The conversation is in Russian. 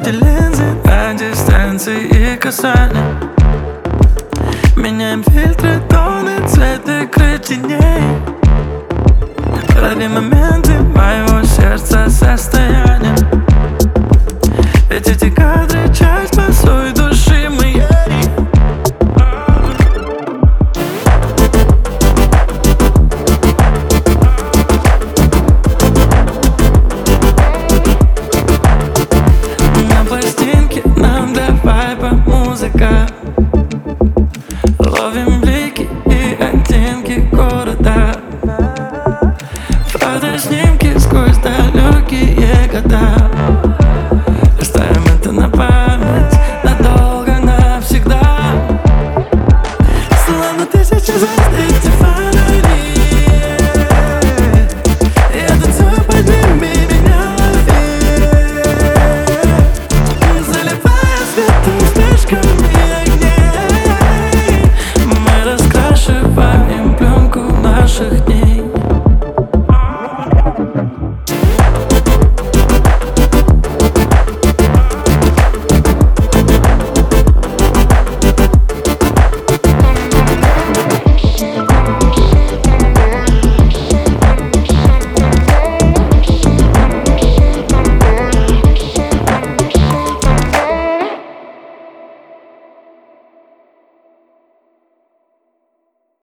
эти линзы на дистанции и касания. Меняем фильтры, тоны, цвет игры теней. Ради моменты моего сердца состояния. Ведь эти кадры часть по сути